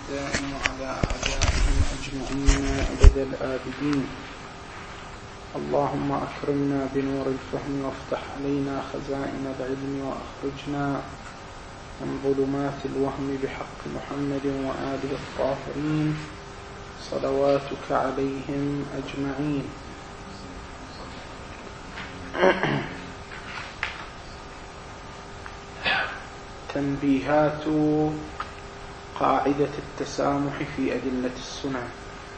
الدائم على أعدائهم أجمعين أبد الآبدين. اللهم أكرمنا بنور الفهم وافتح علينا خزائن العلم وأخرجنا من ظلمات الوهم بحق محمد وآله الطاهرين صلواتك عليهم أجمعين. تنبيهات قاعدة التسامح في أدلة السنن.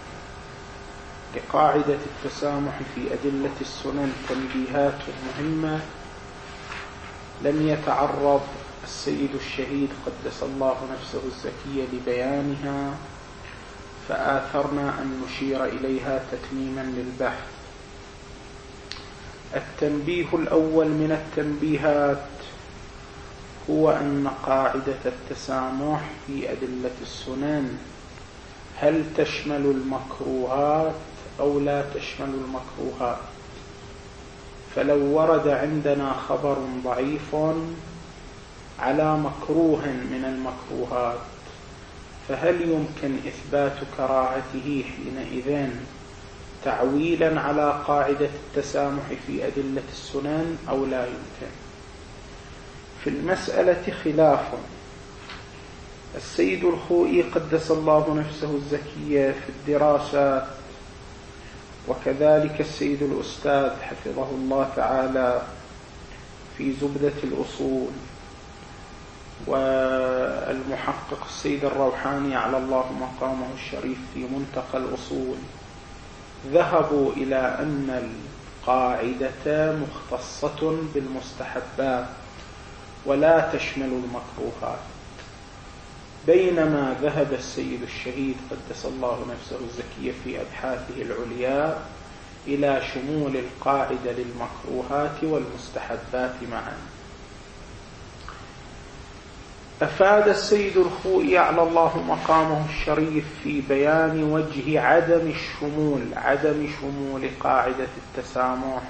لقاعدة التسامح في أدلة السنن تنبيهات مهمة لم يتعرض السيد الشهيد قدس الله نفسه الزكية لبيانها، فآثرنا أن نشير إليها تتميما للبحث. التنبيه الأول من التنبيهات هو أن قاعدة التسامح في أدلة السنن هل تشمل المكروهات أو لا تشمل المكروهات؟ فلو ورد عندنا خبر ضعيف على مكروه من المكروهات، فهل يمكن إثبات كراهته حينئذ تعويلا على قاعدة التسامح في أدلة السنن أو لا يمكن؟ في المسألة خلاف. السيد الخوئي قدس الله نفسه الزكية في الدراسات، وكذلك السيد الأستاذ حفظه الله تعالى في زبدة الأصول، والمحقق السيد الروحاني على الله مقامه الشريف في منتقى الأصول، ذهبوا إلى أن القاعدة مختصة بالمستحبات ولا تشمل المكروهات، بينما ذهب السيد الشهيد قدس الله نفسه الزكية في أبحاثه العليا إلى شمول القاعدة للمكروهات والمستحبات معا. أفاد السيد الخوئي على الله مقامه الشريف في بيان وجه عدم شمول قاعدة التسامح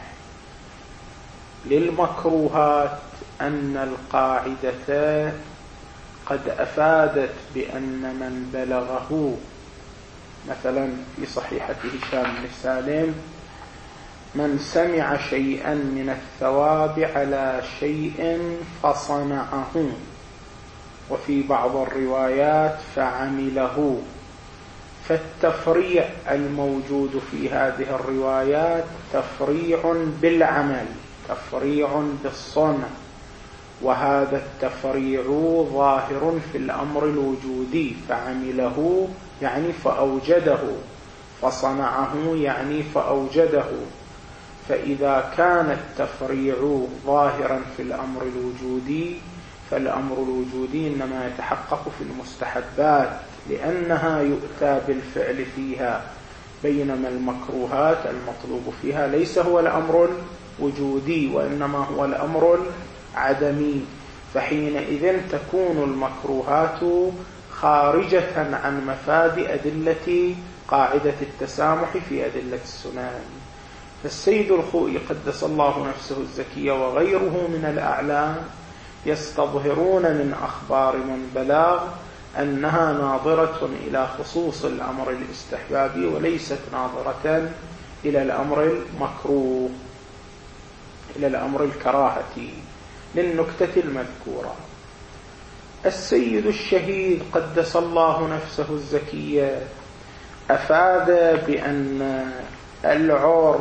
للمكروهات أن القاعدة قد أفادت بأن من بلغه، مثلا في صحيحة هشام بن سالم، من سمع شيئا من الثواب على شيء فصنعه، وفي بعض الروايات فعمله، فالتفريع الموجود في هذه الروايات تفريع بالعمل، تفريع بالصنع، وهذا التفريع ظاهر في الأمر الوجودي، فعمله يعني فأوجده، فصنعه يعني فأوجده. فإذا كان التفريع ظاهرا في الأمر الوجودي، فالأمر الوجودي إنما يتحقق في المستحبات لأنها يؤتى بالفعل فيها، بينما المكروهات المطلوب فيها ليس هو الأمر الوجودي وإنما هو الأمر العدمي، فحينئذ تكون المكروهات خارجة عن مفاد أدلة قاعدة التسامح في أدلة السنن. فالسيد الخوئي قدس الله نفسه الزكية وغيره من الأعلام يستظهرون من أخبار من بلاغ أنها ناظرة إلى خصوص الأمر الاستحبابي وليست ناظرة إلى الأمر المكروه، إلى الأمر الكراهة، للنكتة المذكورة. السيد الشهيد قدس الله نفسه الزكية أفاد بأن العرف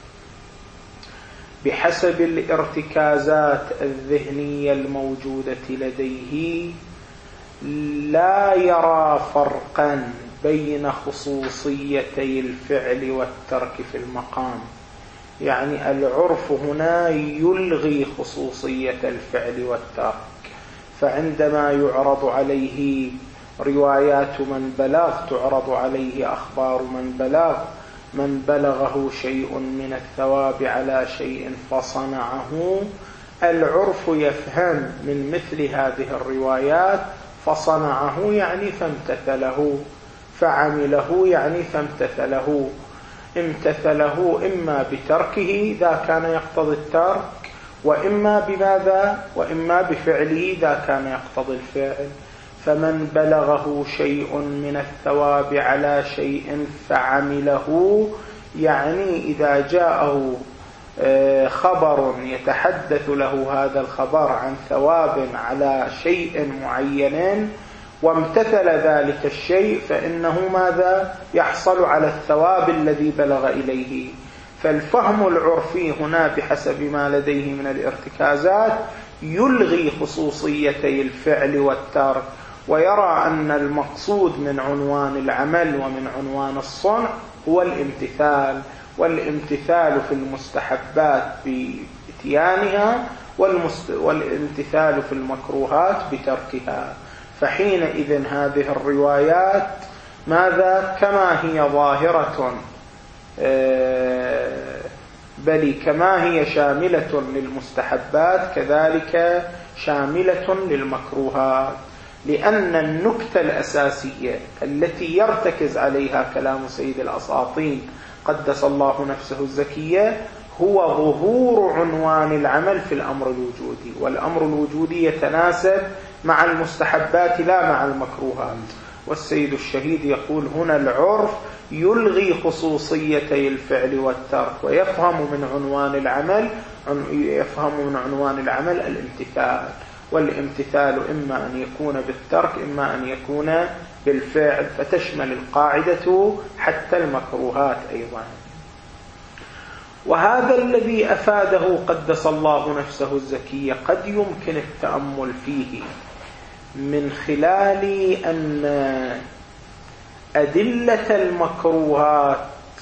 بحسب الارتكازات الذهنية الموجودة لديه لا يرى فرقا بين خصوصيتي الفعل والترك في المقام، يعني العرف هنا يلغي خصوصية الفعل والترك، فعندما يعرض عليه روايات من بلغ، تعرض عليه أخبار من بلغه شيء من الثواب على شيء فصنعه، العرف يفهم من مثل هذه الروايات فصنعه يعني فامتثله، فعمله يعني فامتثله، امتثله إما بتركه إذا كان يقتضي الترك، وإما بماذا؟ وإما بفعله إذا كان يقتضي الفعل. فمن بلغه شيء من الثواب على شيء فعمله، يعني إذا جاءه خبر يتحدث له هذا الخبر عن ثواب على شيء معين وامتثل ذلك الشيء، فإنه ماذا يحصل على الثواب الذي بلغ إليه. فالفهم العرفي هنا بحسب ما لديه من الارتكازات يلغي خصوصيتي الفعل والترك، ويرى أن المقصود من عنوان العمل ومن عنوان الصنع هو الامتثال، والامتثال في المستحبات بإتيانها والامتثال في المكروهات بتركها. فحينئذ هذه الروايات ماذا كما هي ظاهرة بل كما هي شاملة للمستحبات كذلك شاملة للمكروهات، لأن النكتة الأساسية التي يرتكز عليها كلام سيد الأساطين قدس الله نفسه الزكية هو ظهور عنوان العمل في الأمر الوجودي، والأمر الوجودي يتناسب مع المستحبات لا مع المكروهات. والسيد الشهيد يقول هنا العرف يلغي خصوصيتي الفعل والترك، ويفهم من عنوان العمل الامتثال، والامتثال إما أن يكون بالترك إما أن يكون بالفعل، فتشمل القاعدة حتى المكروهات أيضا. وهذا الذي أفاده قدس الله نفسه الزكية قد يمكن التأمل فيه من خلال أن أدلة المكروهات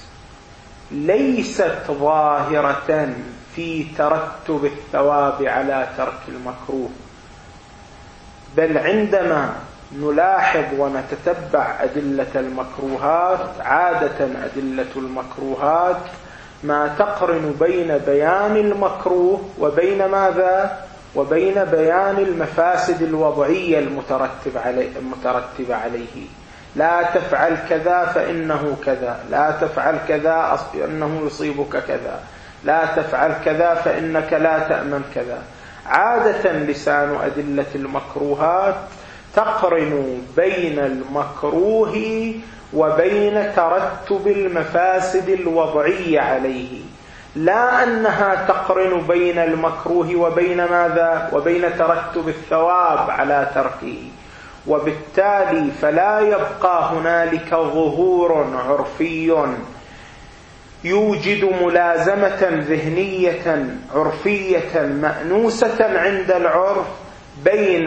ليست ظاهرة في ترتب الثواب على ترك المكروه، بل عندما نلاحظ ونتتبع أدلة المكروهات عادة أدلة المكروهات ما تقرن بين بيان المكروه وبين ماذا؟ وبين بيان المفاسد الوضعية المترتبة عليه. لا تفعل كذا فإنه كذا، لا تفعل كذا فإنه يصيبك كذا، لا تفعل كذا فإنك لا تأمن كذا. عادة لسان أدلة المكروهات تقرن بين المكروه وبين ترتب المفاسد الوضعية عليه، لا أنها تقرن بين المكروه وبين ماذا؟ وبين ترتب الثواب على تركه. وبالتالي فلا يبقى هنالك ظهور عرفي يوجد ملازمة ذهنية عرفية مأنوسة عند العرف بين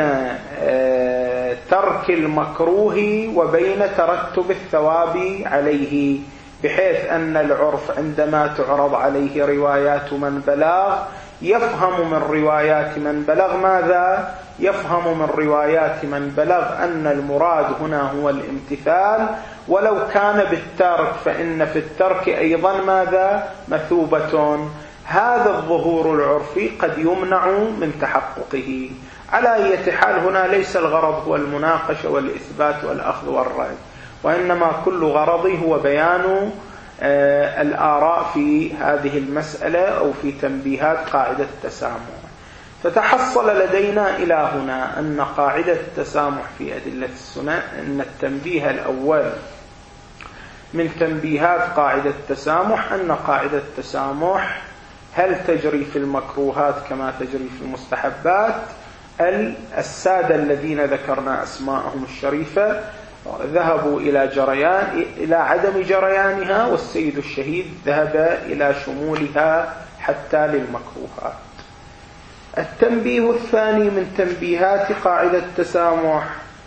ترك المكروه وبين ترتب الثواب عليه، بحيث أن العرف عندما تعرض عليه روايات من بلغ يفهم من روايات من بلغ ماذا؟ يفهم من روايات من بلغ أن المراد هنا هو الامتثال، ولو كان بالترك فإن في الترك أيضا ماذا؟ مثوبة. هذا الظهور العرفي قد يمنع من تحققه. على أي حال هنا ليس الغرض هو المناقشة والإثبات والأخذ والرد، وإنما كل غرضه هو بيان الآراء في هذه المسألة أو في تنبيهات قاعدة التسامح. فتحصل لدينا إلى هنا أن قاعدة التسامح في أدلة السنن، أن التنبيه الأول من تنبيهات قاعدة التسامح أن قاعدة التسامح هل تجري في المكروهات كما تجري في المستحبات؟ السادة الذين ذكرنا أسماءهم الشريفة ذهبوا إلى عدم جريانها، والسيد الشهيد ذهب إلى شمولها حتى للمكروهات. التنبيه الثاني من تنبيهات قاعدة التسامح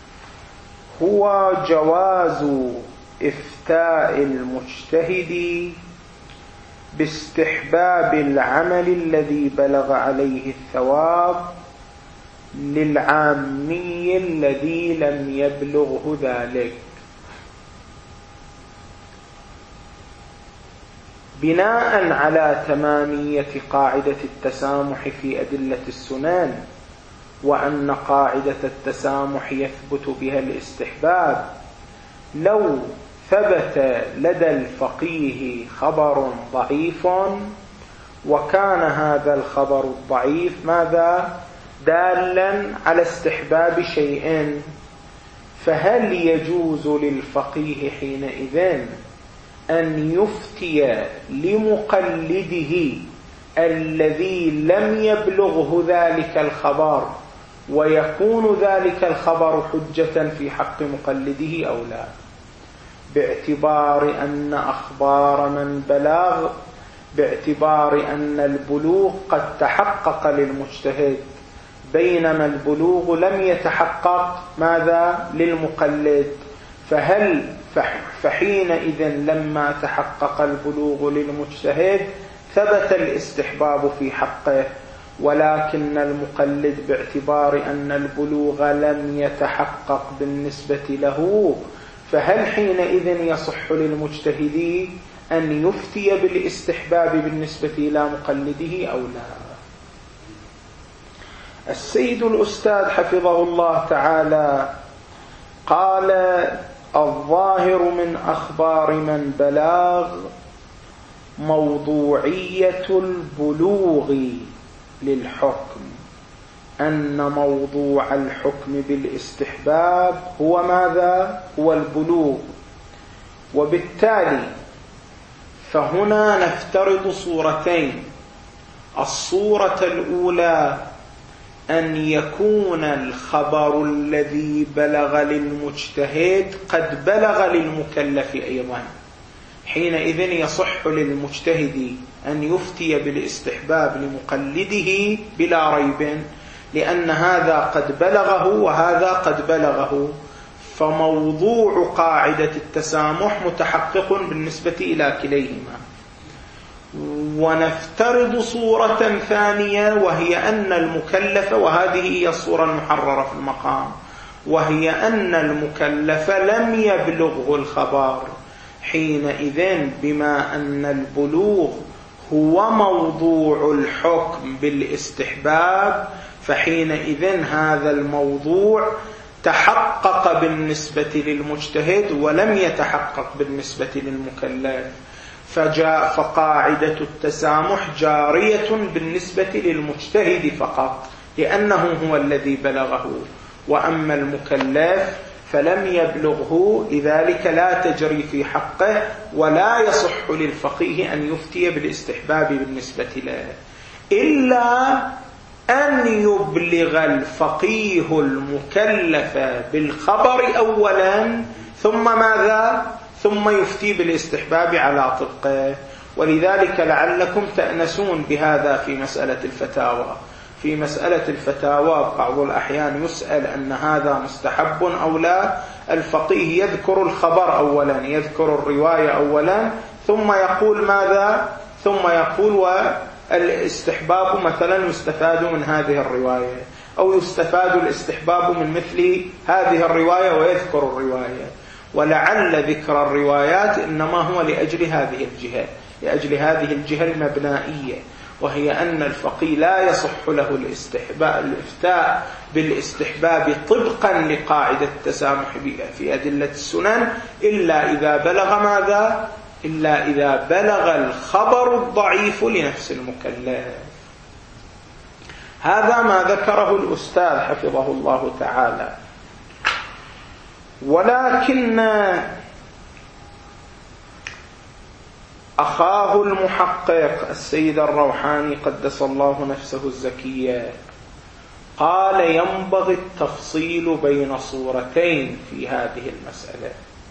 هو جواز إفتاء المجتهد باستحباب العمل الذي بلغ عليه الثواب للعامي الذي لم يبلغه ذلك، بناء على تمامية قاعدة التسامح في أدلة السنن، وأن قاعدة التسامح يثبت بها الاستحباب. لو ثبت لدى الفقيه خبر ضعيف وكان هذا الخبر الضعيف ماذا؟ دالا على استحباب شيء، فهل يجوز للفقيه حينئذ أن يفتي لمقلده الذي لم يبلغه ذلك الخبر ويكون ذلك الخبر حجة في حق مقلده أو لا، باعتبار أن أخبار من بلغ، باعتبار أن البلوغ قد تحقق للمجتهد بينما البلوغ لم يتحقق ماذا للمقلد، فحينئذ لما تحقق البلوغ للمجتهد ثبت الاستحباب في حقه، ولكن المقلد باعتبار أن البلوغ لم يتحقق بالنسبة له، فهل حينئذ يصح للمجتهد أن يفتي بالاستحباب بالنسبة إلى مقلده أو لا؟ السيد الأستاذ حفظه الله تعالى قال: الظاهر من أخبار من بلغ موضوعية البلوغ للحكم، أن موضوع الحكم بالاستحباب هو ماذا؟ هو البلوغ. وبالتالي فهنا نفترض صورتين: الصورة الأولى أن يكون الخبر الذي بلغ للمجتهد قد بلغ للمكلف أيضا، حينئذ يصح للمجتهد أن يفتي بالاستحباب لمقلده بلا ريب، لأن هذا قد بلغه وهذا قد بلغه، فموضوع قاعدة التسامح متحقق بالنسبة إلى كليهما. ونفترض صورة ثانية، وهي أن المكلف، وهذه هي الصورة المحررة في المقام، وهي أن المكلف لم يبلغه الخبر، حينئذ بما أن البلوغ هو موضوع الحكم بالاستحباب، فحينئذ هذا الموضوع تحقق بالنسبة للمجتهد ولم يتحقق بالنسبة للمكلف، فقاعدة التسامح جارية بالنسبة للمجتهد فقط، لأنه هو الذي بلغه، وأما المكلف فلم يبلغه، لذلك لا تجري في حقه، ولا يصح للفقيه أن يفتي بالاستحباب بالنسبة له، إلا أن يبلغ الفقيه المكلف بالخبر أولا ثم ماذا؟ ثم يفتي بالاستحباب على طبقه. ولذلك لعلكم تأنسون بهذا في مسألة الفتاوى. في مسألة الفتاوى بعض الأحيان يسأل أن هذا مستحب أو لا، الفقيه يذكر الخبر أولا، يذكر الرواية أولا، ثم يقول ماذا؟ ثم يقول والاستحباب مثلا يستفاد من هذه الرواية، أو يستفاد الاستحباب من مثل هذه الرواية، ويذكر الرواية. ولعل ذكر الروايات إنما هو لأجل هذه الجهة، لأجل هذه الجهة المبنائية، وهي أن الفقيه لا يصح له الإفتاء بالاستحباب طبقا لقاعدة التسامح في أدلة السنن إلا إذا بلغ ماذا؟ إلا إذا بلغ الخبر الضعيف لنفس المكلف. هذا ما ذكره الأستاذ حفظه الله تعالى. ولكن أخاه المحقق السيد الروحاني قدس الله نفسه الزكية قال: ينبغي التفصيل بين صورتين في هذه المسألة.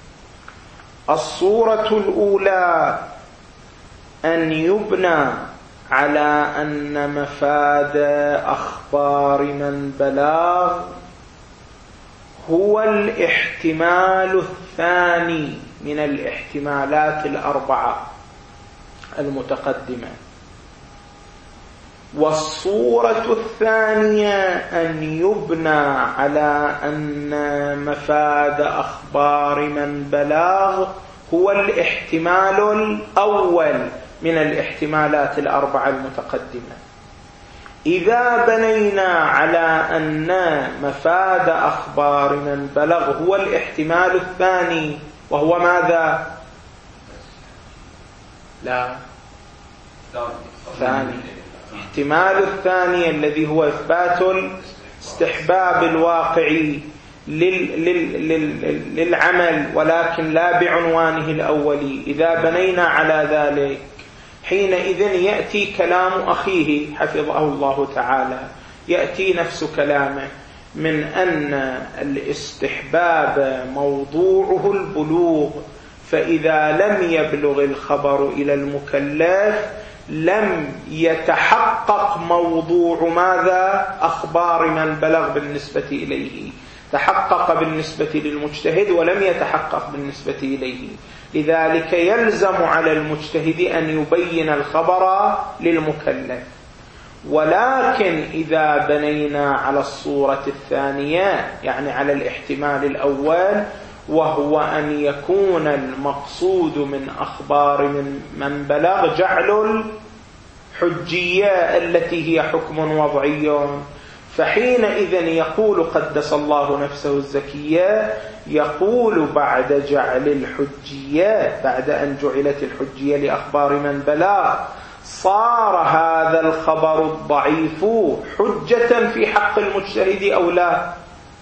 الصورة الأولى أن يبنى على أن مفاد أخبار من بلغ هو الاحتمال الثاني من الاحتمالات الأربعة المتقدمة. والصورة الثانية أن يبنى على أن مفاد أخبار من بلغ هو الاحتمال الأول من الاحتمالات الأربعة المتقدمة. إذا بنينا على أن مفاد أخبار من بلغ هو الاحتمال الثاني، وهو ماذا؟ لا، ثاني. احتمال الثاني الذي هو إثبات الاستحباب الواقعي للعمل ولكن لا بعنوانه الأولي، إذا بنينا على ذلك حينئذ يأتي كلام أخيه حفظه الله تعالى، يأتي نفس كلامه من أن الاستحباب موضوعه البلوغ، فإذا لم يبلغ الخبر إلى المكلف لم يتحقق موضوع ماذا؟ أخبار من بلغ بالنسبة إليه، تحقق بالنسبة للمجتهد ولم يتحقق بالنسبة إليه، لذلك يلزم على المجتهد أن يبين الخبر للمكلف. ولكن إذا بنينا على الصورة الثانية، يعني على الاحتمال الأول، وهو أن يكون المقصود من أخبار من بلغ جعل الحجية التي هي حكم وضعي، فحينئذ يقول قدس الله نفسه الزكية، يقول بعد جعل الحجية، بعد أن جعلت الحجية لأخبار من بلغ، صار هذا الخبر الضعيف حجة في حق المجتهد أو لا؟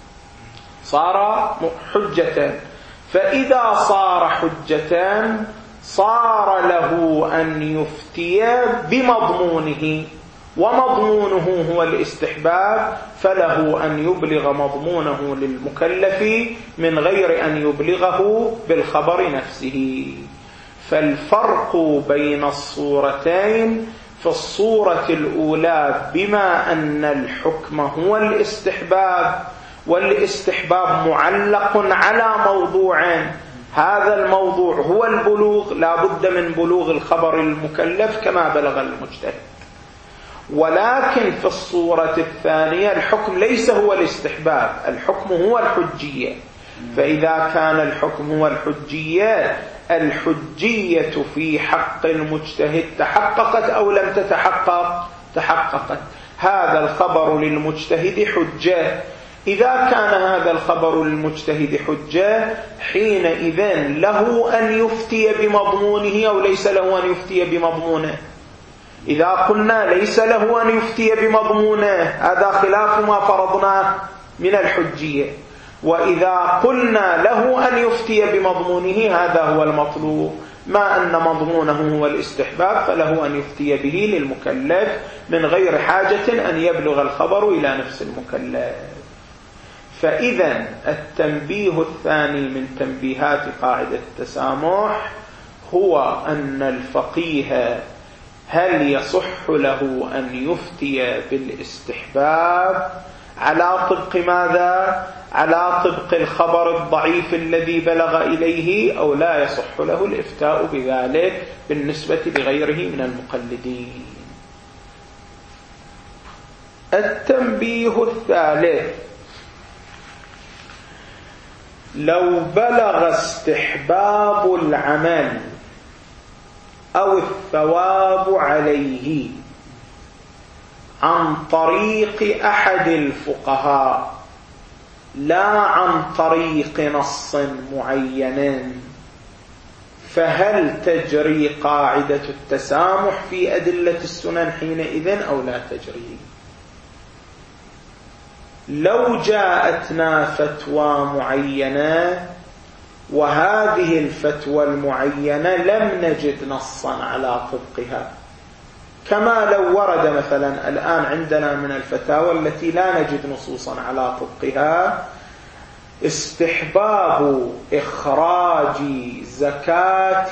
صار حجة، فإذا صار حجة صار له أن يفتي بمضمونه، ومضمونه هو الاستحباب، فله أن يبلغ مضمونه للمكلف من غير أن يبلغه بالخبر نفسه. فالفرق بين الصورتين في الصورة الأولى بما أن الحكم هو الاستحباب، والاستحباب معلق على موضوع، هذا الموضوع هو البلوغ، لا بد من بلوغ الخبر المكلف كما بلغ المجتهد. ولكن في الصورة الثانية الحكم ليس هو الاستحباب، الحكم هو الحجية، فإذا كان الحكم هو الحجية، الحجية في حق المجتهد تحققت أو لم تتحقق؟ تحققت. هذا الخبر للمجتهد حجة، إذا كان هذا الخبر للمجتهد حجة حينئذ له أن يفتي بمضمونه أو ليس له أن يفتي بمضمونه. إذا قلنا ليس له أن يفتي بمضمونه هذا خلاف ما فرضناه من الحجية، وإذا قلنا له أن يفتي بمضمونه هذا هو المطلوب، ما أن مضمونه هو الاستحباب فله أن يفتي به للمكلف من غير حاجة أن يبلغ الخبر إلى نفس المكلف. فإذا التنبيه الثاني من تنبيهات قاعدة التسامح هو أن الفقيه هل يصح له أن يفتي بالاستحباب على طبق ماذا؟ على طبق الخبر الضعيف الذي بلغ إليه، أو لا يصح له الإفتاء بذلك بالنسبة لغيره من المقلدين. التنبيه الثالث: لو بلغ استحباب العمل أو الثواب عليه عن طريق أحد الفقهاء لا عن طريق نص معين، فهل تجري قاعدة التسامح في أدلة السنن حينئذ أو لا تجري؟ لو جاءتنا فتوى معينة وهذه الفتوى المعينة لم نجد نصا على طبقها، كما لو ورد مثلا الآن عندنا من الفتاوى التي لا نجد نصوصا على طبقها استحباب إخراج زكاة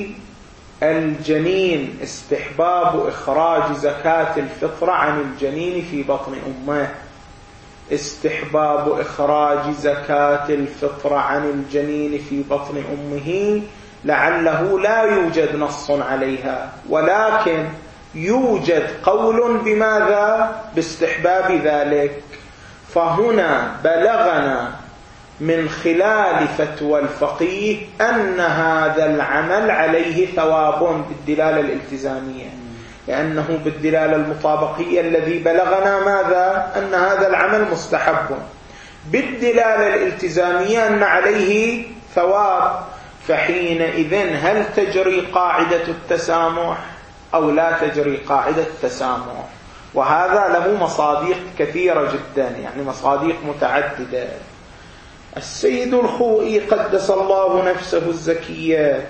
الجنين، استحباب إخراج زكاة الفطر عن الجنين في بطن أمه، استحباب إخراج زكاة الفطر عن الجنين في بطن أمه، لعله لا يوجد نص عليها، ولكن يوجد قول بماذا؟ باستحباب ذلك. فهنا بلغنا من خلال فتوى الفقيه أن هذا العمل عليه ثواب بالدلالة الالتزامية، لأنه بالدلالة المطابقية الذي بلغنا ماذا؟ أن هذا العمل مستحب، بالدلالة الالتزامية أن عليه ثواب، فحينئذ هل تجري قاعدة التسامح أو لا تجري قاعدة التسامح؟ وهذا له مصادق كثيرة جدا، يعني مصادق متعددة. السيد الخوئي قدس الله نفسه الزكية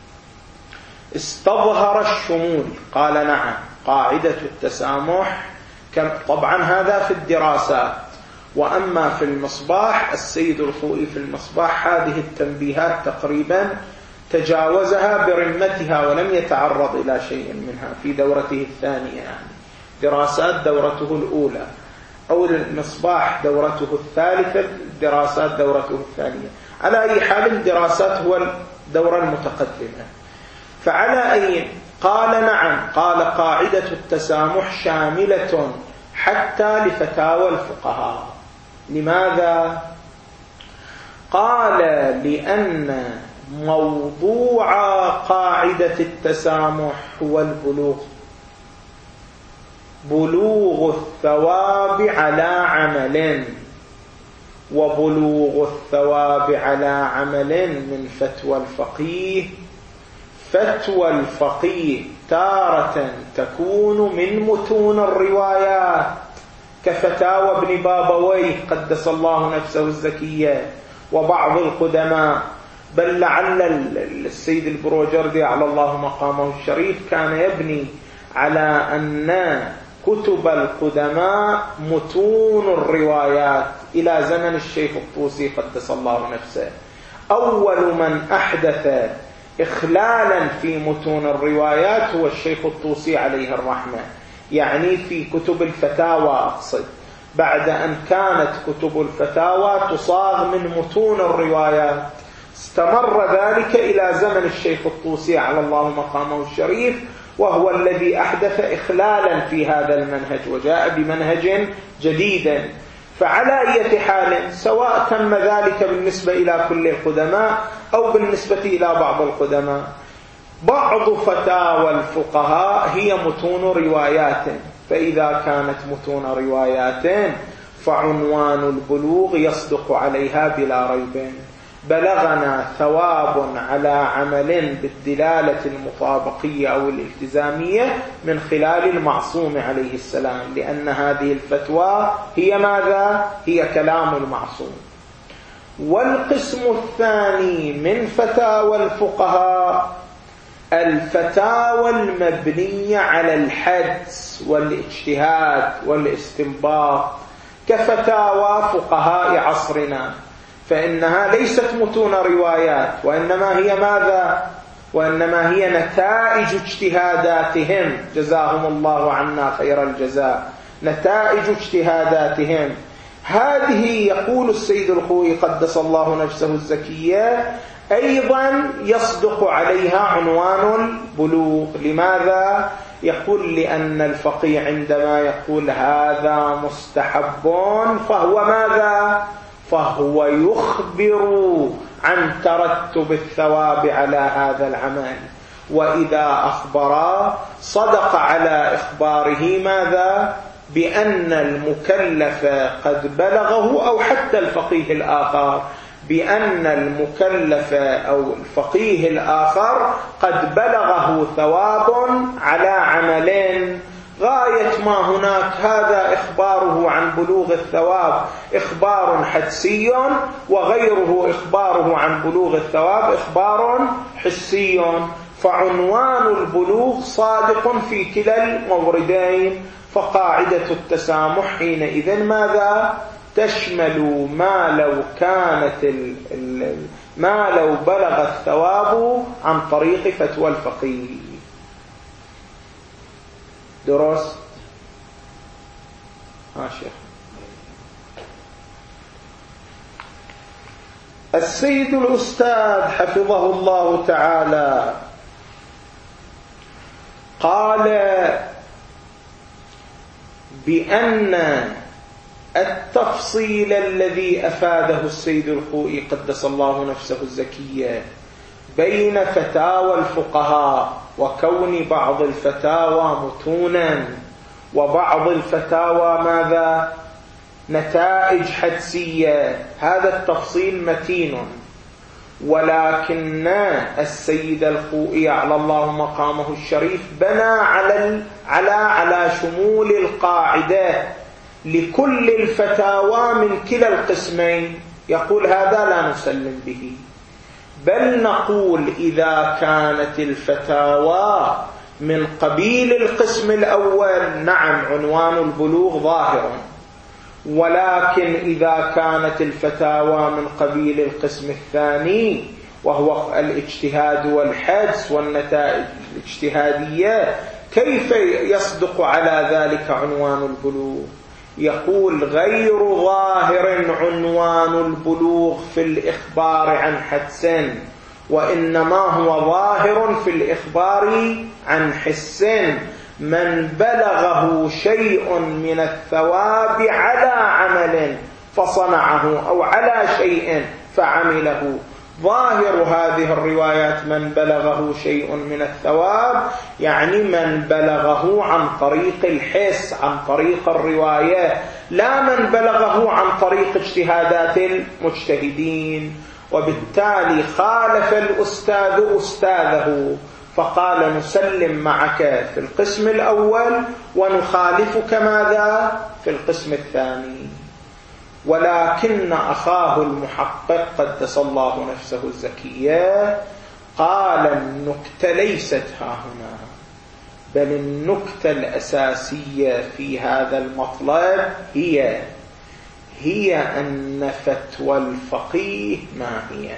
استظهر الشمول، قال نعم قاعدة التسامح طبعا هذا في الدراسات، وأما في المصباح السيد الخوئي في المصباح هذه التنبيهات تقريبا تجاوزها برمتها ولم يتعرض إلى شيء منها في دورته الثانية، يعني دراسات دورته الأولى، أو المصباح دورته الثالثة، دراسات دورته الثانية. على أي حال دراسات هو الدورة المتقدمة. فعلى أي قال نعم، قال قاعدة التسامح شاملة حتى لفتاوى الفقهاء. لماذا؟ قال لأن موضوع قاعدة التسامح هو البلوغ، بلوغ الثواب على عمل، وبلوغ الثواب على عمل من فتوى الفقيه. فتوى الفقيه تارة تكون من متون الروايات كفتاوى ابن بابويه قدس الله نفسه الزكية وبعض القدماء، بل لعل السيد البروجردي على الله مقامه الشريف كان يبني على أن كتب القدماء متون الروايات إلى زمن الشيخ الطوسي قدس الله نفسه. أول من أحدث إخلالا في متون الروايات هو الشيخ الطوسي عليه الرحمة، يعني في كتب الفتاوى أقصد، بعد أن كانت كتب الفتاوى تصاغ من متون الروايات. استمر ذلك إلى زمن الشيخ الطوسي على الله مقامه الشريف، وهو الذي أحدث إخلالا في هذا المنهج وجاء بمنهج جديد. فعلى أي حال سواء تم ذلك بالنسبة إلى كل القدماء أو بالنسبة إلى بعض القدماء، بعض فتاوى الفقهاء هي متون روايات، فإذا كانت متون روايات فعنوان البلوغ يصدق عليها بلا ريب. بلغنا ثواب على عمل بالدلالة المطابقية أو الالتزامية من خلال المعصوم عليه السلام، لأن هذه الفتوى هي ماذا؟ هي كلام المعصوم. والقسم الثاني من فتاوى الفقهاء الفتاوى المبنية على الحدس والاجتهاد والاستنباط كفتاوى فقهاء عصرنا، فإنها ليست متون روايات، وإنما هي ماذا؟ وإنما هي نتائج اجتهاداتهم، جزاهم الله عنا خير الجزاء، نتائج اجتهاداتهم. هذه يقول السيد الخوئي قدس الله نفسه الزكية أيضا يصدق عليها عنوان البلوغ. لماذا؟ يقول لأن الفقيه عندما يقول هذا مستحب فهو ماذا؟ فهو يخبر عن ترتب الثواب على هذا العمل، وإذا أخبر صدق على إخباره ماذا؟ بأن المكلف قد بلغه، أو حتى الفقيه الآخر بأن المكلف أو الفقيه الآخر قد بلغه ثواب على عملين. غاية ما هناك هذا إخباره عن بلوغ الثواب إخبار حدسي، وغيره إخباره عن بلوغ الثواب إخبار حسي، فعنوان البلوغ صادق في كلا الموردين. فقاعدة التسامح حينئذ ماذا؟ تشمل ما لو بلغ الثواب عن طريق فتوى الفقيه. درست؟ شيخ. السيد الأستاذ حفظه الله تعالى قال بأن التفصيل الذي أفاده السيد الخوئي قدس الله نفسه الزكية بين فتاوى الفقهاء وكون بعض الفتاوى متونا وبعض الفتاوى ماذا؟ نتائج حدسية، هذا التفصيل متين، ولكن السيد الخوئي على الله مقامه الشريف بنى على شمول القاعدة لكل الفتاوى من كلا القسمين، يقول هذا لا نسلم به، بل نقول إذا كانت الفتاوى من قبيل القسم الأول نعم عنوان البلوغ ظاهر، ولكن إذا كانت الفتاوى من قبيل القسم الثاني وهو الاجتهاد والحدس والنتائج الاجتهادية كيف يصدق على ذلك عنوان البلوغ؟ يقول غير ظاهر عنوان البلوغ في الإخبار عن حدس، وإنما هو ظاهر في الإخبار عن حس، من بلغه شيء من الثواب على عمل فصنعه أو على شيء فعمله. ظاهر هذه الروايات من بلغه شيء من الثواب يعني من بلغه عن طريق الحس، عن طريق الرواية، لا من بلغه عن طريق اجتهادات المجتهدين. وبالتالي خالف الأستاذ أستاذه فقال نسلم معك في القسم الأول ونخالفك ماذا في القسم الثاني. ولكن أخاه المحقق قدس الله نفسه الزكية قال النكتة ليست هاهنا، بل النكتة الأساسية في هذا المطلب هي أن فتوى الفقيه ما هي؟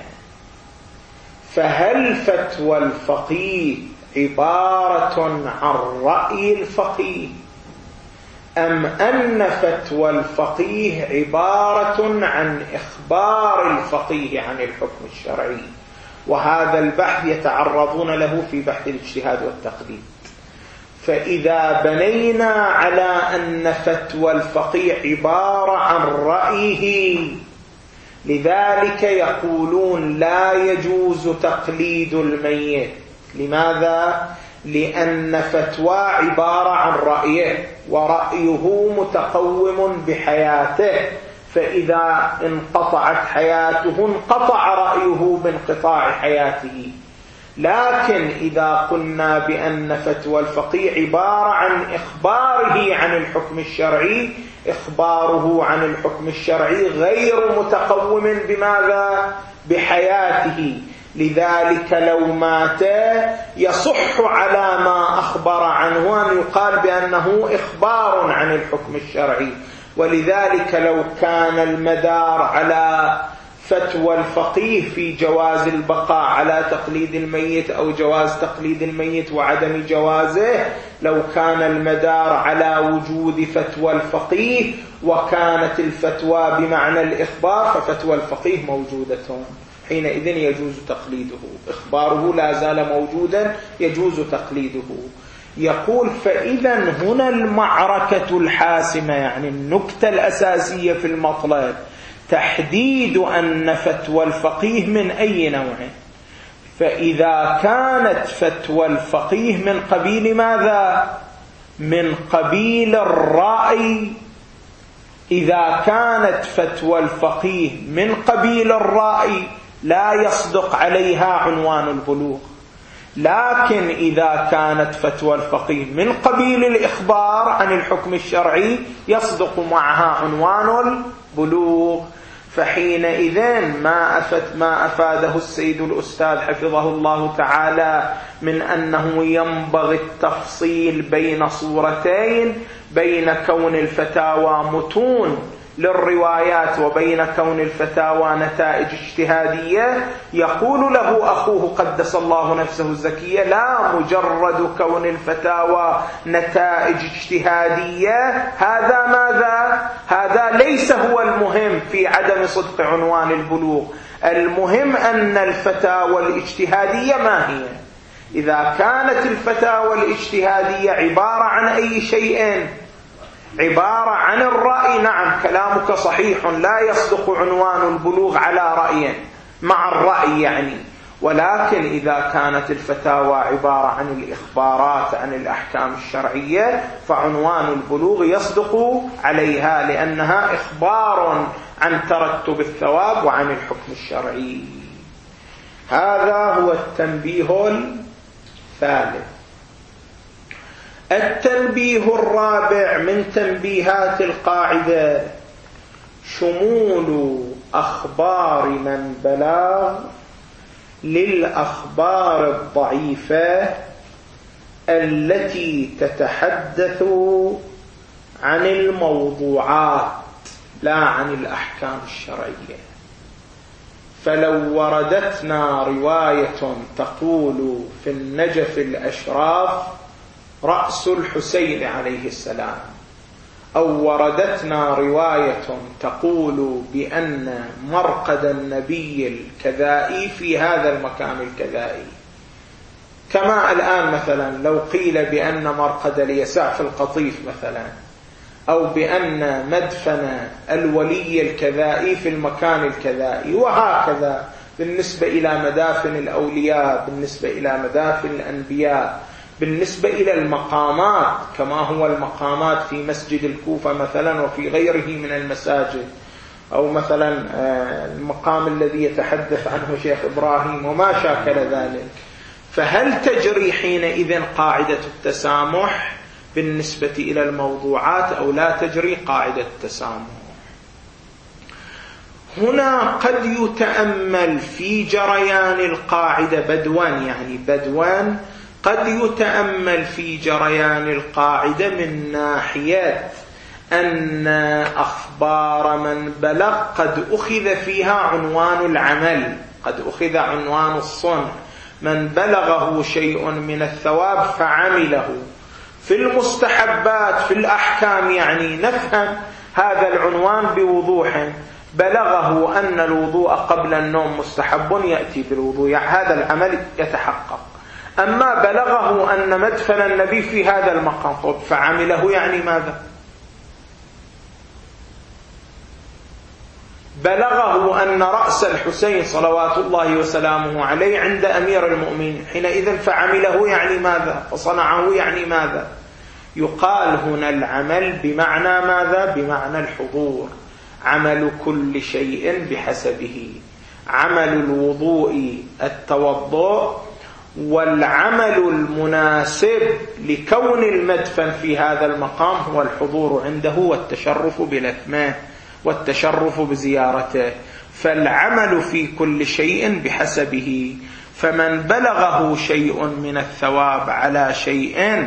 فهل فتوى الفقيه عبارة عن رأي الفقيه، أم أن فتوى الفقيه عبارة عن إخبار الفقيه عن الحكم الشرعي؟ وهذا البحث يتعرضون له في بحث الاجتهاد والتقليد. فإذا بنينا على أن فتوى الفقيه عبارة عن رأيه، لذلك يقولون لا يجوز تقليد الميت. لماذا؟ لأن فتوى عبارة عن رأيه، ورأيه متقوم بحياته، فإذا انقطعت حياته انقطع رأيه بانقطاع حياته. لكن إذا قلنا بأن فتوى الفقيه عبارة عن إخباره عن الحكم الشرعي، إخباره عن الحكم الشرعي غير متقوم بماذا؟ بحياته. لذلك لو مات يصح على ما أخبر عنه أن يقال بأنه إخبار عن الحكم الشرعي. ولذلك لو كان المدار على فتوى الفقيه في جواز البقاء على تقليد الميت أو جواز تقليد الميت وعدم جوازه، لو كان المدار على وجود فتوى الفقيه وكانت الفتوى بمعنى الإخبار ففتوى الفقيه موجودة، حينئذ يجوز تقليده. إخباره لا زال موجودا يجوز تقليده. يقول فإذا هنا المعركة الحاسمة، يعني النكتة الأساسية في المطلب تحديد أن فتوى الفقيه من أي نوع. فإذا كانت فتوى الفقيه من قبيل ماذا؟ من قبيل الرأي. إذا كانت فتوى الفقيه من قبيل الرأي لا يصدق عليها عنوان البلوغ. لكن إذا كانت فتوى الفقيه من قبيل الإخبار عن الحكم الشرعي يصدق معها عنوان البلوغ. فحينئذ ما أفاده السيد الأستاذ حفظه الله تعالى من أنه ينبغي التفصيل بين صورتين، بين كون الفتاوى متون للروايات وبين كون الفتاوى نتائج اجتهادية. يقول له أخوه قدس الله نفسه الزكية لا مجرد كون الفتاوى نتائج اجتهادية هذا ماذا؟ هذا ليس هو المهم في عدم صدق عنوان البلوغ. المهم أن الفتاوى الاجتهادية ما هي. إذا كانت الفتاوى الاجتهادية عبارة عن أي شيء، عبارة عن الرأي، نعم كلامك صحيح، لا يصدق عنوان البلوغ على رأي مع الرأي يعني. ولكن إذا كانت الفتاوى عبارة عن الإخبارات عن الأحكام الشرعية فعنوان البلوغ يصدق عليها، لأنها إخبار عن ترتب الثواب وعن الحكم الشرعي. هذا هو التنبيه الثالث. التنبيه الرابع من تنبيهات القاعدة شمول أخبار من بلغ للأخبار الضعيفة التي تتحدث عن الموضوعات لا عن الأحكام الشرعية. فلو وردتنا رواية تقول في النجف الأشراف رأس الحسين عليه السلام، أو وردتنا رواية تقول بأن مرقد النبي الكذائي في هذا المكان الكذائي، كما الآن مثلا لو قيل بأن مرقد اليساع في القطيف مثلا، أو بأن مدفن الولي الكذائي في المكان الكذائي، وهكذا بالنسبة إلى مدافن الأولياء، بالنسبة إلى مدافن الأنبياء، بالنسبة إلى المقامات كما هو المقامات في مسجد الكوفة مثلا وفي غيره من المساجد، أو مثلا المقام الذي يتحدث عنه شيخ إبراهيم وما شاكل ذلك. فهل تجري حينئذ قاعدة التسامح بالنسبة إلى الموضوعات أو لا تجري قاعدة التسامح؟ هنا قد يتأمل في جريان القاعدة بدوان، يعني بدوان قد يتأمل في جريان القاعدة من ناحية أن أخبار من بلغ قد أخذ فيها عنوان العمل، قد أخذ عنوان الصنع، من بلغه شيء من الثواب فعمله. في المستحبات في الأحكام يعني نفهم هذا العنوان بوضوح، بلغه أن الوضوء قبل النوم مستحب يأتي بالوضوء، يعني هذا العمل يتحقق. أما بلغه أن مدفن النبي في هذا المقام فعمله يعني ماذا؟ بلغه أن رأس الحسين صلوات الله وسلامه عليه عند أمير المؤمنين، حينئذ فعمله يعني ماذا؟ فصنعه يعني ماذا؟ يقال هنا العمل بمعنى ماذا؟ بمعنى الحضور. عمل كل شيء بحسبه، عمل الوضوء التوضؤ، والعمل المناسب لكون المدفن في هذا المقام هو الحضور عنده والتشرف بلثمه والتشرف بزيارته. فالعمل في كل شيء بحسبه، فمن بلغه شيء من الثواب على شيء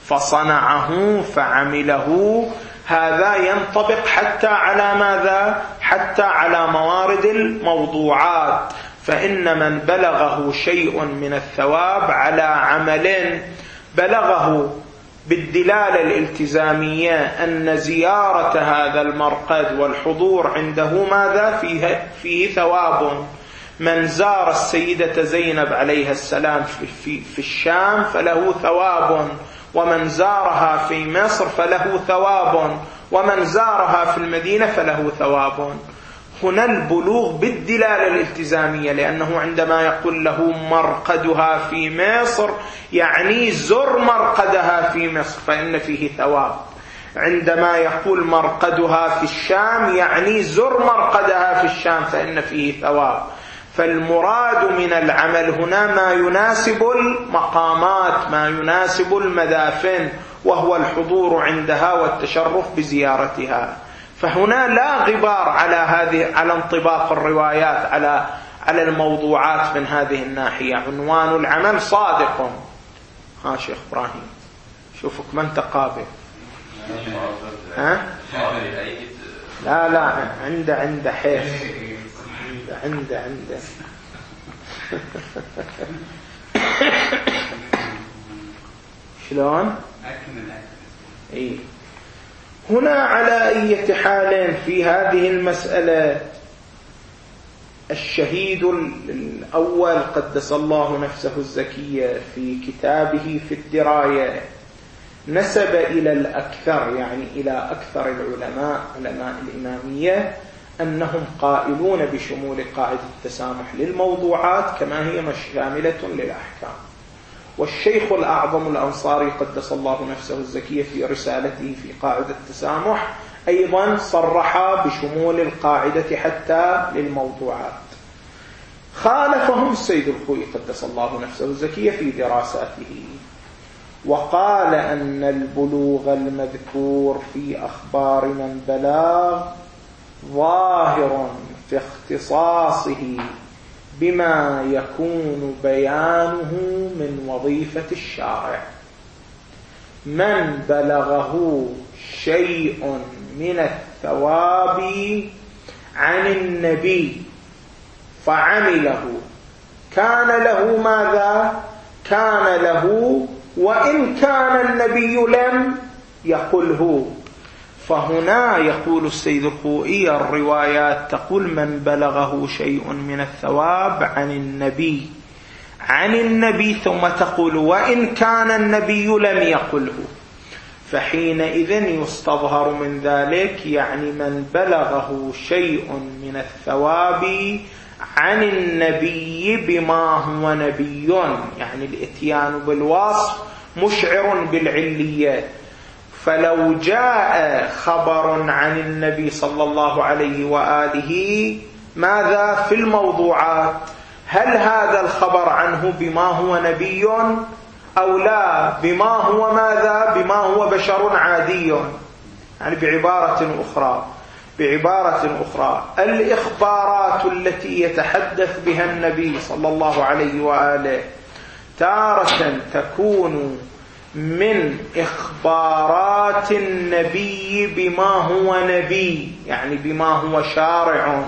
فصنعه فعمله، هذا ينطبق حتى على ماذا؟ حتى على موارد الموضوعات. فإن من بلغه شيء من الثواب على عمل بلغه بالدلالة الالتزامية أن زيارة هذا المرقد والحضور عنده ماذا؟ فيه ثواب. من زار السيدة زينب عليها السلام في الشام فله ثواب، ومن زارها في مصر فله ثواب، ومن زارها في المدينة فله ثواب. هنا البلوغ بالدلالة الالتزامية، لأنه عندما يقول له مرقدها في مصر يعني زر مرقدها في مصر فإن فيه ثواب. عندما يقول مرقدها في الشام يعني زر مرقدها في الشام فإن فيه ثواب. فالمراد من العمل هنا ما يناسب المقامات، ما يناسب المدافن، وهو الحضور عندها والتشرف بزيارتها. فهنا لا غبار على انطباق الروايات على الموضوعات من هذه الناحية. عنوان العمل صادق. ها شيخ إبراهيم شوفك من تقابل. ها؟ لا عنده حيث عنده شلون؟ ايه. هنا على أي حال في هذه المسألة الشهيد الأول قدس الله نفسه الزكية في كتابه في الدراية نسب إلى الأكثر، يعني إلى أكثر العلماء علماء الإمامية، أنهم قائلون بشمول قاعدة التسامح للموضوعات كما هي شاملة للأحكام. والشيخ الأعظم الأنصاري قدس الله نفسه الزكية في رسالته في قاعدة التسامح أيضا صرح بشمول القاعدة حتى للموضوعات. خالفهم السيد الخوئي قدس الله نفسه الزكية في دراساته، وقال أن البلوغ المذكور في أخبار من بلغ ظاهر في اختصاصه بما يكون بيانه من وظيفة الشارع. من بلغه شيء من الثواب عن النبي فعمله كان له ماذا؟ كان له وإن كان النبي لم يقله. فهنا يقول السيد الخوئي الروايات تقول من بلغه شيء من الثواب عن النبي ثم تقول وإن كان النبي لم يقله، فحينئذ يستظهر من ذلك يعني من بلغه شيء من الثواب عن النبي بما هو نبي، يعني الاتيان بالوصف مشعر بالعليات. فلو جاء خبر عن النبي صلى الله عليه وآله ماذا في الموضوعات، هل هذا الخبر عنه بما هو نبي أو لا بما هو ماذا؟ بما هو بشر عادي. يعني بعبارة أخرى الإخبارات التي يتحدث بها النبي صلى الله عليه وآله تارة تكون من إخبارات النبي بما هو نبي يعني بما هو شارع،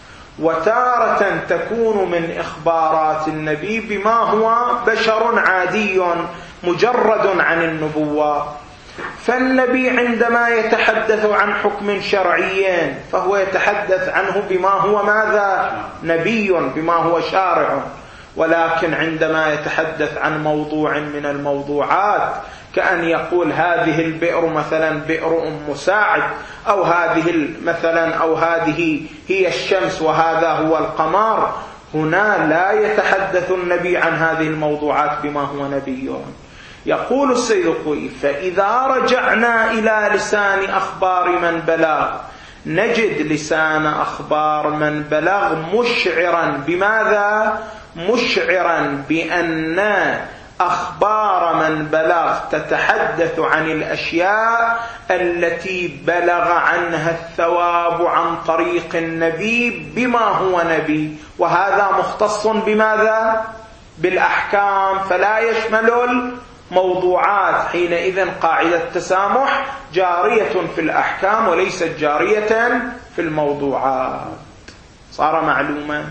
وتارة تكون من إخبارات النبي بما هو بشر عادي مجرد عن النبوة. فالنبي عندما يتحدث عن حكم شرعي فهو يتحدث عنه بما هو ماذا؟ نبي بما هو شارع. ولكن عندما يتحدث عن موضوع من الموضوعات كأن يقول هذه البئر مثلا بئر أم ساعد، أو هذه مثلا أو هذه هي الشمس وهذا هو القمر، هنا لا يتحدث النبي عن هذه الموضوعات بما هو نبي. يقول السيد الخوئي فإذا رجعنا إلى لسان أخبار من بلغ نجد لسان أخبار من بلغ مشعرا بماذا؟ مشعرا بأن أخبار من بلغ تتحدث عن الأشياء التي بلغ عنها الثواب عن طريق النبي بما هو نبي، وهذا مختص بماذا؟ بالأحكام، فلا يشمل الموضوعات. حينئذ قاعدة التسامح جارية في الأحكام وليست جارية في الموضوعات. صار معلوما.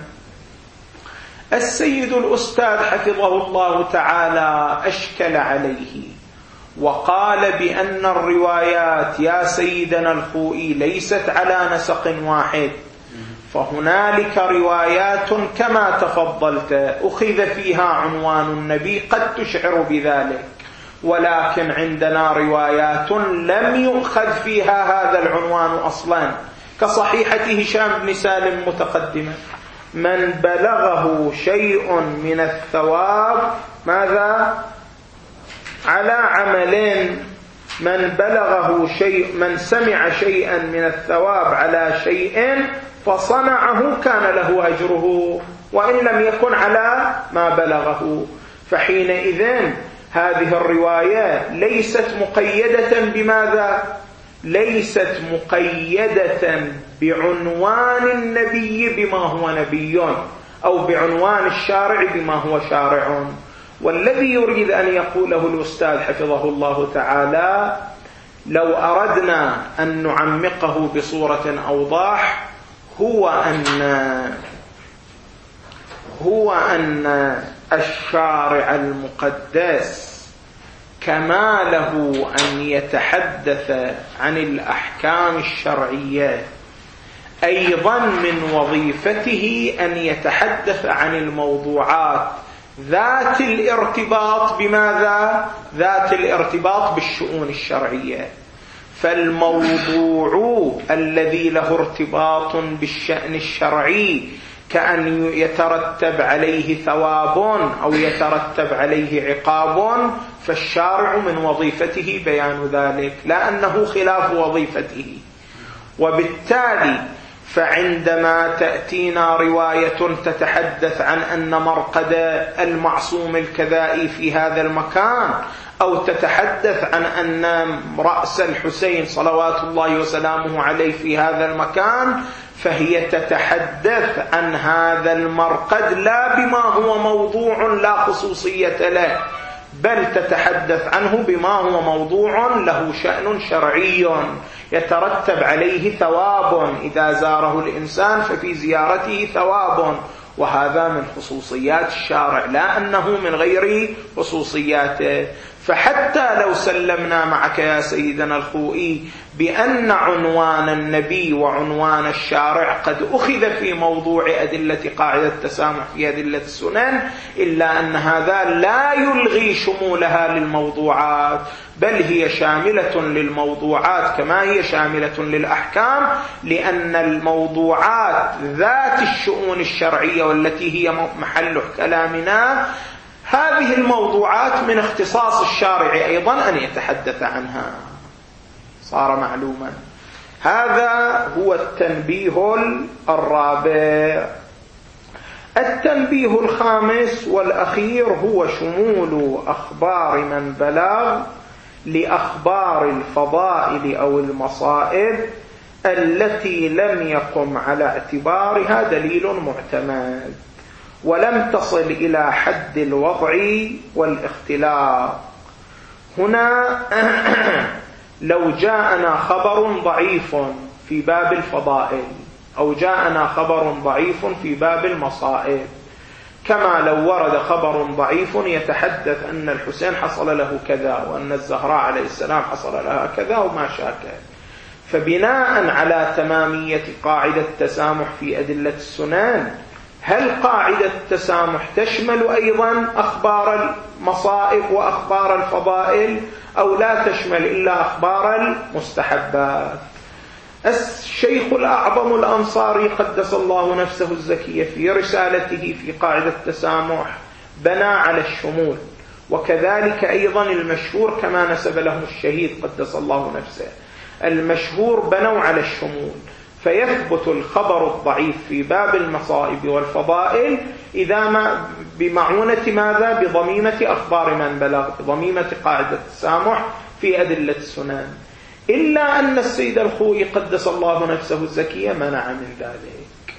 السيد الأستاذ حفظه الله تعالى أشكل عليه وقال بأن الروايات يا سيدنا الخوئي ليست على نسق واحد، فهنالك روايات كما تفضلت أخذ فيها عنوان النبي قد تشعر بذلك، ولكن عندنا روايات لم يؤخذ فيها هذا العنوان أصلا، كصحيحة هشام بن سالم متقدمة من بلغه شيء من الثواب ماذا؟ على عملين، من بلغه شيء من سمع شيئا من الثواب على شيء فصنعه كان له أجره وإن لم يكن على ما بلغه. فحينئذ هذه الرواية ليست مقيدة بماذا؟ ليست مقيدة بعنوان النبي بما هو نبي أو بعنوان الشارع بما هو شارع. والذي يريد أن يقوله الأستاذ حفظه الله تعالى لو أردنا أن نعمقه بصورة أوضح هو أن الشارع المقدس كما له أن يتحدث عن الأحكام الشرعية أيضا من وظيفته أن يتحدث عن الموضوعات ذات الارتباط بماذا؟ ذات الارتباط بالشؤون الشرعية. فالموضوع الذي له ارتباط بالشأن الشرعي كأن يترتب عليه ثواب أو يترتب عليه عقاب، فالشارع من وظيفته بيان ذلك لا أنه خلاف وظيفته. وبالتالي فعندما تأتينا رواية تتحدث عن أن مرقد المعصوم الكذائي في هذا المكان، أو تتحدث عن أن رأس الحسين صلوات الله وسلامه عليه في هذا المكان، فهي تتحدث عن هذا المرقد لا بما هو موضوع لا خصوصية له، بل تتحدث عنه بما هو موضوع له شأن شرعي يترتب عليه ثواب، إذا زاره الإنسان ففي زيارته ثواب، وهذا من خصوصيات الشارع لا أنه من غير خصوصياته. فحتى لو سلمنا معك يا سيدنا الخوئي بأن عنوان النبي وعنوان الشارع قد أخذ في موضوع أدلة قاعدة التسامح في أدلة السنن، إلا أن هذا لا يلغي شمولها للموضوعات، بل هي شاملة للموضوعات كما هي شاملة للأحكام، لأن الموضوعات ذات الشؤون الشرعية والتي هي محل كلامنا، هذه الموضوعات من اختصاص الشارع أيضا أن يتحدث عنها. صار معلوما. هذا هو التنبيه الرابع. التنبيه الخامس والأخير هو شمول أخبار من بلغ لأخبار الفضائل أو المصائب التي لم يقم على اعتبارها دليل معتمد ولم تصل إلى حد الوضع والاختلاف. هنا لو جاءنا خبر ضعيف في باب الفضائل أو جاءنا خبر ضعيف في باب المصائب، كما لو ورد خبر ضعيف يتحدث أن الحسين حصل له كذا وأن الزهراء عليه السلام حصل لها كذا وما شاكل، فبناء على تمامية قاعدة التسامح في أدلة السنن، هل قاعدة التسامح تشمل أيضا أخبار المصائب وأخبار الفضائل أو لا تشمل إلا أخبار المستحبات؟ الشيخ الأعظم الأنصاري قدس الله نفسه الزكية في رسالته في قاعدة التسامح بنى على الشمول، وكذلك أيضا المشهور كما نسب له الشهيد قدس الله نفسه، المشهور بنوا على الشمول، فيثبت الخبر الضعيف في باب المصائب والفضائل إذا ما بمعونة ماذا؟ بضميمة أخبار من بلغ، بضميمة قاعدة التسامح في أدلة السنن، إلا أن السيد الخوئي قدس الله نفسه الزكية منع من ذلك،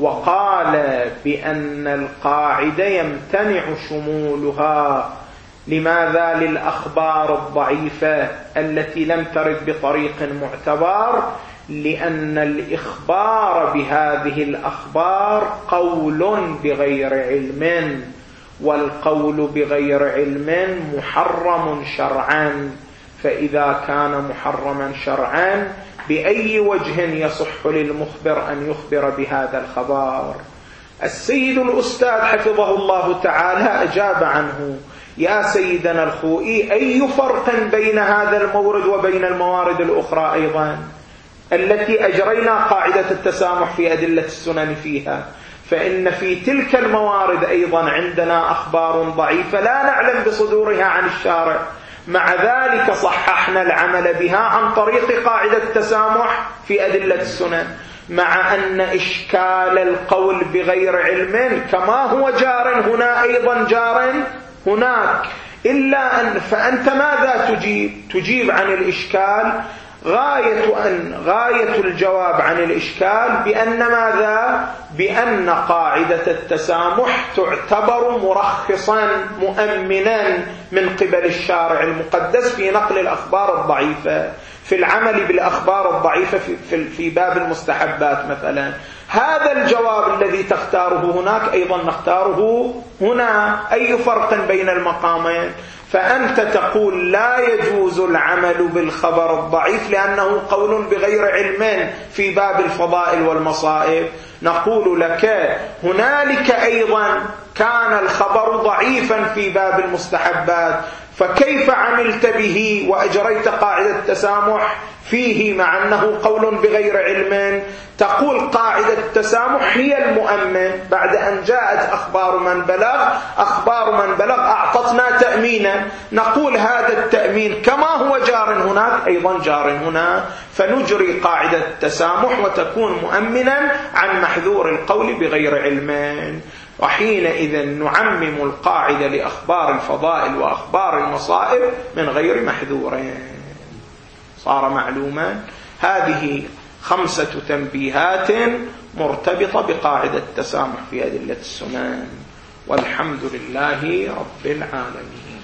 وقال بأن القاعدة يمتنع شمولها. لماذا؟ للأخبار الضعيفة التي لم ترد بطريق معتبر، لأن الإخبار بهذه الأخبار قول بغير علم، والقول بغير علم محرم شرعا، فإذا كان محرما شرعا بأي وجه يصح للمخبر أن يخبر بهذا الخبر؟ السيد الأستاذ حفظه الله تعالى أجاب عنه: يا سيدنا الخوئي، أي فرق بين هذا المورد وبين الموارد الأخرى أيضا التي أجرينا قاعدة التسامح في أدلة السنن فيها؟ فإن في تلك الموارد أيضا عندنا أخبار ضعيفة لا نعلم بصدورها عن الشارع، مع ذلك صححنا العمل بها عن طريق قاعدة التسامح في أدلة السنن، مع أن إشكال القول بغير علم كما هو جار هنا أيضا جار هناك، إلا أن فأنت ماذا تجيب عن الإشكال؟ غاية الجواب عن الإشكال بأن ماذا؟ بأن قاعدة التسامح تعتبر مرخصا مؤمنا من قبل الشارع المقدس في نقل الأخبار الضعيفة، في العمل بالأخبار الضعيفة في باب المستحبات مثلا. هذا الجواب الذي تختاره هناك أيضا نختاره هنا. أي فرق بين المقامين؟ فأنت تقول لا يجوز العمل بالخبر الضعيف لأنه قول بغير علم في باب الفضائل والمصائب. نقول لك هنالك أيضا كان الخبر ضعيفا في باب المستحبات، فكيف عملت به وأجريت قاعدة التسامح فيه مع أنه قول بغير علم؟ تقول قاعدة التسامح هي المؤمن بعد أن جاءت أخبار من بلغ أعطتنا تأمينا، نقول هذا التأمين كما هو جار هناك أيضا جار هنا، فنجري قاعدة التسامح وتكون مؤمنا عن محذور القول بغير علم، وحينئذ نعمم القاعدة لأخبار الفضائل وأخبار المصائب من غير محذورين. صار معلوما. هذه 5 تنبيهات مرتبطة بقاعدة التسامح في أدلة السنن. والحمد لله رب العالمين.